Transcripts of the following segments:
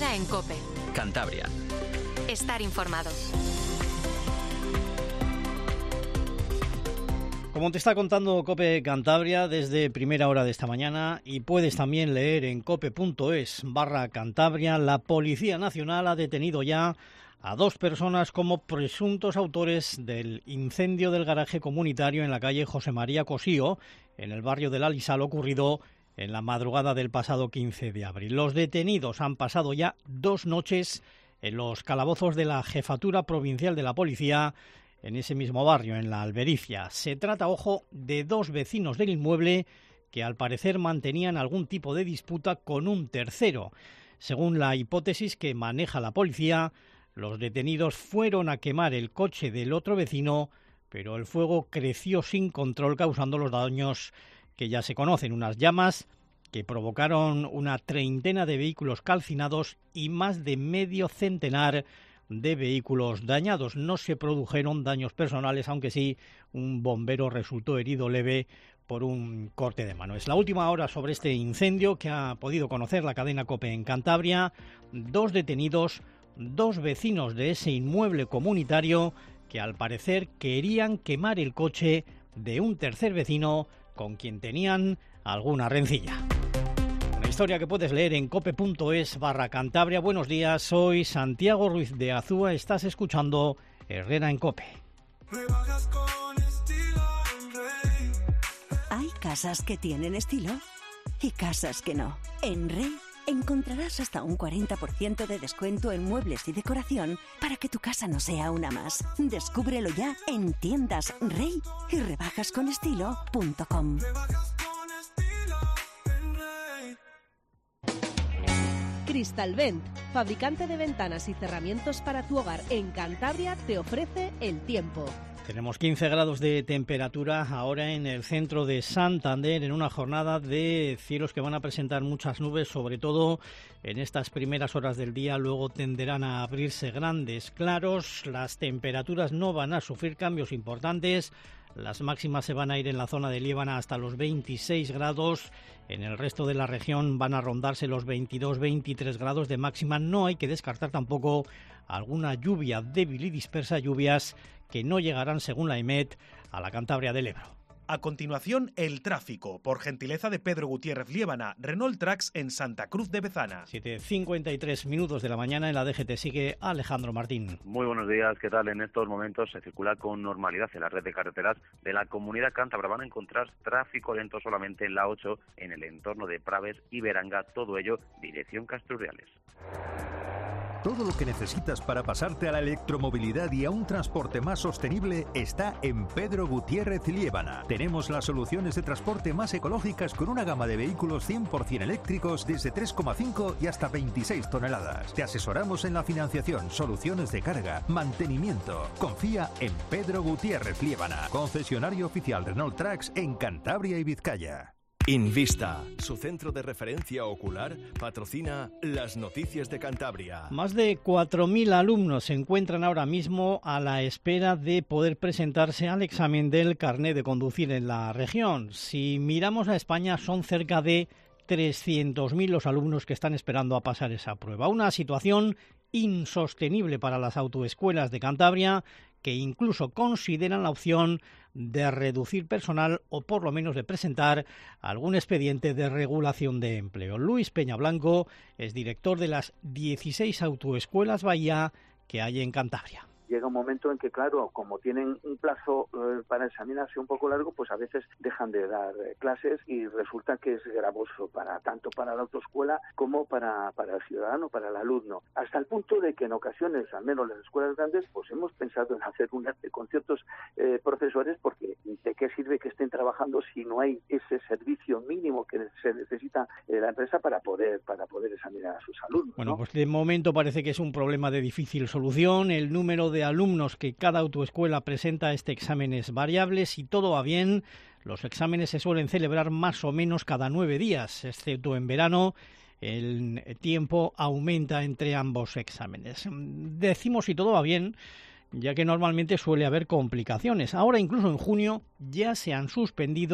Herrera en COPE. Cantabria. Estar informado. Como te está contando COPE Cantabria desde primera hora de esta mañana, y puedes también leer en cope.es/Cantabria, la Policía Nacional ha detenido ya a 2 personas como presuntos autores del incendio del garaje comunitario en la calle José María Cosío, en el barrio del Alisal, ocurrido en la madrugada del pasado 15 de abril. Los detenidos han pasado ya 2 noches en los calabozos de la Jefatura Provincial de la Policía, en ese mismo barrio, en la Albericia. Se trata, ojo, de 2 vecinos del inmueble que al parecer mantenían algún tipo de disputa con un tercero. Según la hipótesis que maneja la policía, los detenidos fueron a quemar el coche del otro vecino, pero el fuego creció sin control, causando los daños que ya se conocen, unas llamas que provocaron una treintena de vehículos calcinados y más de medio centenar de vehículos dañados. No se produjeron daños personales, aunque sí un bombero resultó herido leve por un corte de mano. Es la última hora sobre este incendio que ha podido conocer la cadena COPE en Cantabria. 2 detenidos, 2 vecinos de ese inmueble comunitario que al parecer querían quemar el coche de un tercer vecino con quien tenían alguna rencilla. Una historia que puedes leer en cope.es/Cantabria. Buenos días, soy Santiago Ruiz de Azúa. Estás escuchando Herrera en COPE. Hay casas que tienen estilo y casas que no. En Rey encontrarás hasta un 40% de descuento en muebles y decoración para que tu casa no sea una más. Descúbrelo ya en tiendas Rey y rebajasconestilo.com. Cristalvent, fabricante de ventanas y cerramientos para tu hogar en Cantabria, te ofrece el tiempo. Tenemos 15 grados de temperatura ahora en el centro de Santander, en una jornada de cielos que van a presentar muchas nubes, sobre todo en estas primeras horas del día. Luego tenderán a abrirse grandes claros, las temperaturas no van a sufrir cambios importantes. Las máximas se van a ir en la zona de Liébana hasta los 26 grados. En el resto de la región van a rondarse los 22-23 grados de máxima. No hay que descartar tampoco alguna lluvia débil y dispersa, lluvias que no llegarán, según la EMET, a la Cantabria del Ebro. A continuación, el tráfico, por gentileza de Pedro Gutiérrez Liébana, Renault Trax en Santa Cruz de Bezana. 7:53 minutos de la mañana, en la DGT sigue Alejandro Martín. Muy buenos días, ¿qué tal? En estos momentos se circula con normalidad en la red de carreteras de la Comunidad Cántabra. Van a encontrar tráfico lento solamente en la 8, en el entorno de Praves y Beranga, todo ello dirección Castrurreales. Todo lo que necesitas para pasarte a la electromovilidad y a un transporte más sostenible está en Pedro Gutiérrez Liébana. Tenemos las soluciones de transporte más ecológicas con una gama de vehículos 100% eléctricos desde 3,5 y hasta 26 toneladas. Te asesoramos en la financiación, soluciones de carga, mantenimiento. Confía en Pedro Gutiérrez Liébana, concesionario oficial Renault Trax en Cantabria y Vizcaya. Invista, su centro de referencia ocular, patrocina las noticias de Cantabria. Más de 4.000 alumnos se encuentran ahora mismo a la espera de poder presentarse al examen del carnet de conducir en la región. Si miramos a España, son cerca de 300.000 los alumnos que están esperando a pasar esa prueba. Una situación insostenible para las autoescuelas de Cantabria, que incluso consideran la opción de reducir personal o por lo menos de presentar algún expediente de regulación de empleo. Luis Peñablanco es director de las 16 autoescuelas Bahía que hay en Cantabria. Llega un momento en que, claro, como tienen un plazo para examinarse un poco largo, pues a veces dejan de dar clases y resulta que es gravoso tanto para la autoescuela como para el ciudadano, para el alumno. Hasta el punto de que en ocasiones, al menos las escuelas grandes, pues hemos pensado en hacer un ERTE con ciertos profesores, porque ¿de qué sirve que estén trabajando si no hay ese servicio mínimo que se necesita la empresa para poder examinar a sus alumnos? Bueno, ¿no? pues de momento parece que es un problema de difícil solución. El número de alumnos que cada autoescuela presenta a este examen es variable. Si todo va bien, los exámenes se suelen celebrar más o menos cada 9 días, excepto en verano. El tiempo aumenta entre ambos exámenes. Decimos si todo va bien, ya que normalmente suele haber complicaciones. Ahora, incluso en junio, ya se han suspendido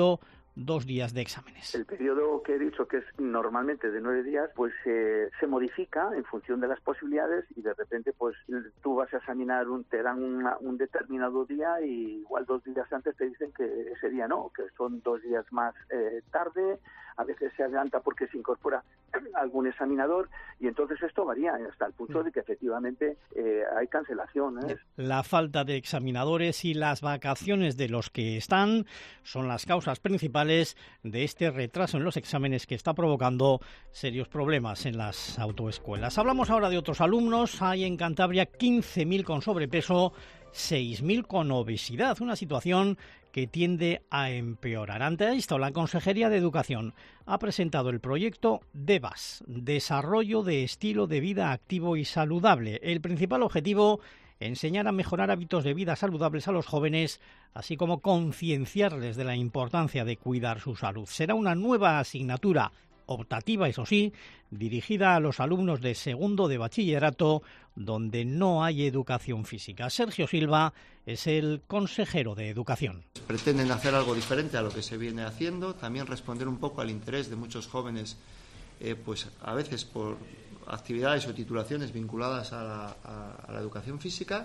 2 días de exámenes. El periodo que he dicho, que es normalmente de 9 días, pues se modifica en función de las posibilidades y de repente pues tú vas a examinar, te dan un determinado día y igual 2 días antes te dicen que ese día no, que son 2 días más tarde, a veces se adelanta porque se incorpora algún examinador y entonces esto varía hasta el punto de que efectivamente hay cancelación. La falta de examinadores y las vacaciones de los que están son las causas principales de este retraso en los exámenes que está provocando serios problemas en las autoescuelas. Hablamos ahora de otros alumnos. Hay en Cantabria 15.000 con sobrepeso, 6.000 con obesidad, una situación que tiende a empeorar. Ante esto, la Consejería de Educación ha presentado el proyecto DEVAS, Desarrollo de Estilo de Vida Activo y Saludable. El principal objetivo, enseñar a mejorar hábitos de vida saludables a los jóvenes, así como concienciarles de la importancia de cuidar su salud. Será una nueva asignatura optativa, eso sí, dirigida a los alumnos de segundo de bachillerato, donde no hay educación física. Sergio Silva es el consejero de Educación. Pretenden hacer algo diferente a lo que se viene haciendo, también responder un poco al interés de muchos jóvenes, pues a veces por actividades o titulaciones vinculadas a la educación física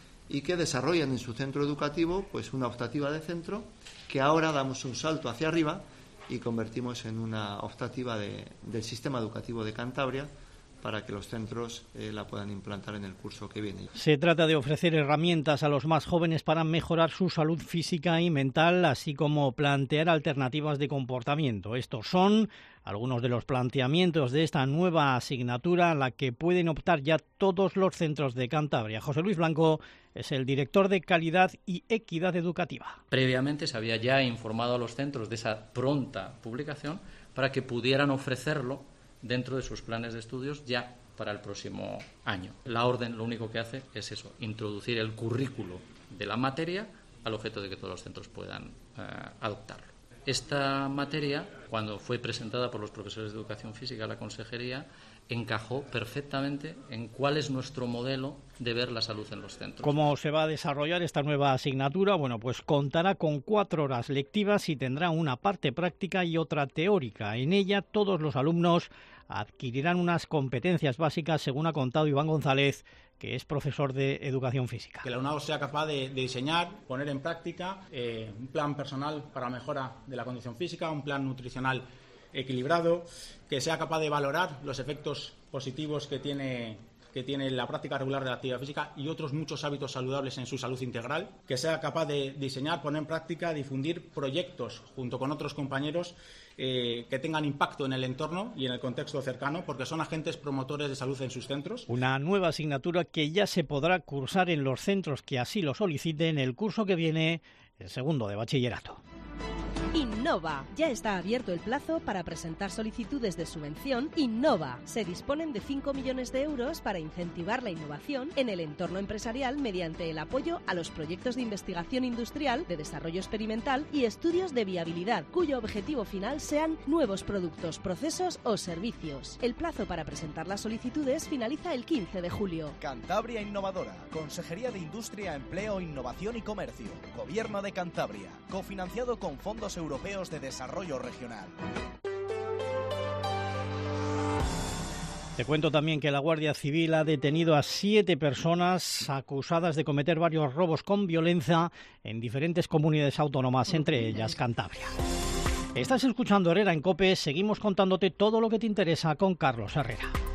y que desarrollan en su centro educativo pues una optativa de centro que ahora damos un salto hacia arriba y convertimos en una optativa del sistema educativo de Cantabria para que los centros la puedan implantar en el curso que viene. Se trata de ofrecer herramientas a los más jóvenes para mejorar su salud física y mental, así como plantear alternativas de comportamiento. Estos son algunos de los planteamientos de esta nueva asignatura a la que pueden optar ya todos los centros de Cantabria. José Luis Blanco es el director de Calidad y Equidad Educativa. Previamente se había ya informado a los centros de esa pronta publicación para que pudieran ofrecerlo dentro de sus planes de estudios ya para el próximo año. La orden lo único que hace es eso, introducir el currículo de la materia al objeto de que todos los centros puedan adoptarlo. Esta materia, cuando fue presentada por los profesores de Educación Física a la Consejería, encajó perfectamente en cuál es nuestro modelo de ver la salud en los centros. ¿Cómo se va a desarrollar esta nueva asignatura? Bueno, pues contará con 4 horas lectivas y tendrá una parte práctica y otra teórica. En ella todos los alumnos adquirirán unas competencias básicas, según ha contado Iván González, que es profesor de Educación Física. Que el alumnado sea capaz de diseñar, poner en práctica un plan personal para la mejora de la condición física, un plan nutricional equilibrado, que sea capaz de valorar los efectos positivos que tiene la práctica regular de la actividad física y otros muchos hábitos saludables en su salud integral, que sea capaz de diseñar, poner en práctica, difundir proyectos junto con otros compañeros que tengan impacto en el entorno y en el contexto cercano, porque son agentes promotores de salud en sus centros. Una nueva asignatura que ya se podrá cursar en los centros que así lo soliciten el curso que viene, el segundo de bachillerato. Innova. Ya está abierto el plazo para presentar solicitudes de subvención Innova. Se disponen de 5 millones de euros para incentivar la innovación en el entorno empresarial mediante el apoyo a los proyectos de investigación industrial, de desarrollo experimental y estudios de viabilidad, cuyo objetivo final sean nuevos productos, procesos o servicios. El plazo para presentar las solicitudes finaliza el 15 de julio. Cantabria Innovadora. Consejería de Industria, Empleo, Innovación y Comercio. Gobierno de Cantabria. Cofinanciado con fondos europeos de desarrollo regional. Te cuento también que la Guardia Civil ha detenido a 7 personas acusadas de cometer varios robos con violencia en diferentes comunidades autónomas, entre ellas Cantabria. Estás escuchando Herrera en COPE, seguimos contándote todo lo que te interesa con Carlos Herrera.